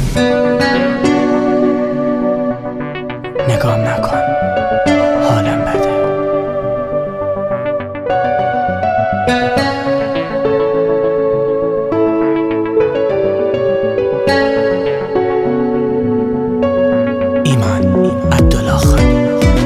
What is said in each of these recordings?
نگام نکن حالم بده. ایمان عبدالله خانی.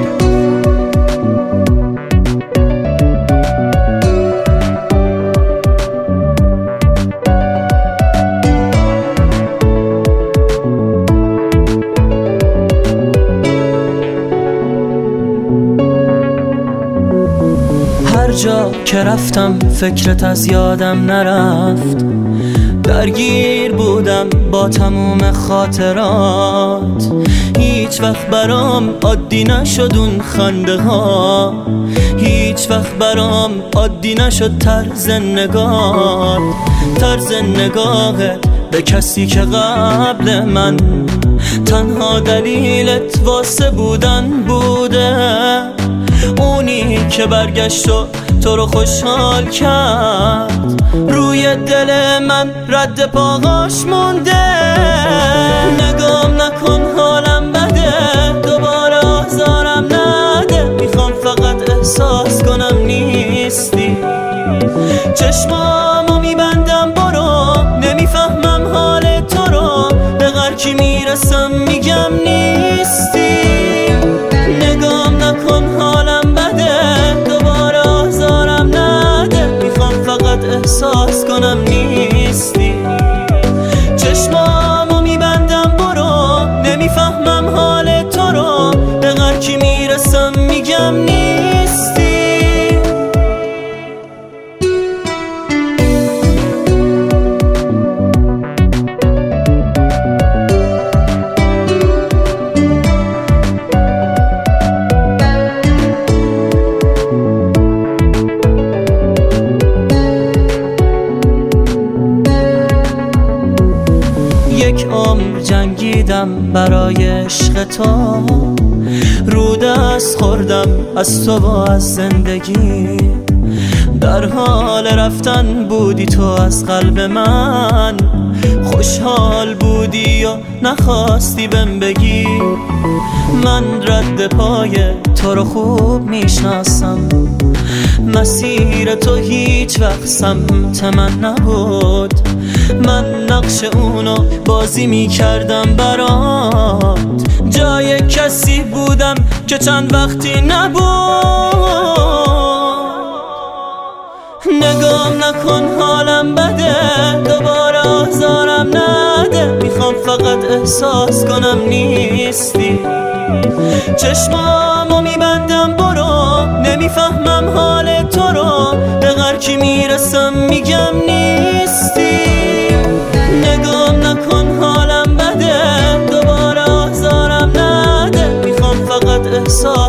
هر جا که رفتم فکرت از یادم نرفت، درگیر بودم با تموم خاطرات. هیچ وقت برام عادی نشد اون خنده ها، هیچ وقت برام عادی نشد طرز نگاهت به کسی که قبل من تنها دلیلت واسه بودن بوده. اونی که برگشت و تو رو خوشحال کرد، روی دل من رد پاهاش مونده. نگام نکن حالم بده، دوباره آزارم نده. میخوام فقط احساس کنم نیستی. چشمامو میبندم برو، نمیفهمم حال تو رو. به غرکی میرسم میگم نیستی. نگام نکن حالم بده، دوباره آزارم نده. میخوام فقط احساس کنم نیستی. چشمامو میبندم برو، نمیفهمم حال تو رو. به غرکی میرسم میگم نیستی. یک عمر جنگیدم برای عشق تو، رو دست خوردم از تو و از زندگی. در حال رفتن بودی تو از قلب من، خوشحال بودی و نخواستی بهم بگی. من رد پای تو رو خوب میشناسم، مسیر تو هیچ وقت سمت من نبود. من نقش اونو بازی میکردم برات، جای کسی بودم که چند وقتی نبود. نگام نکن حالم بده، دوباره آزارم نده. میخوام فقط احساس کنم نیستی. چشمامو میبندم برو، نمیفهمم حال تو رو. به غرکی میرسم میگم نیستی. نگام نکن حالم بده، دوباره آزارم نده. میخوام فقط احساس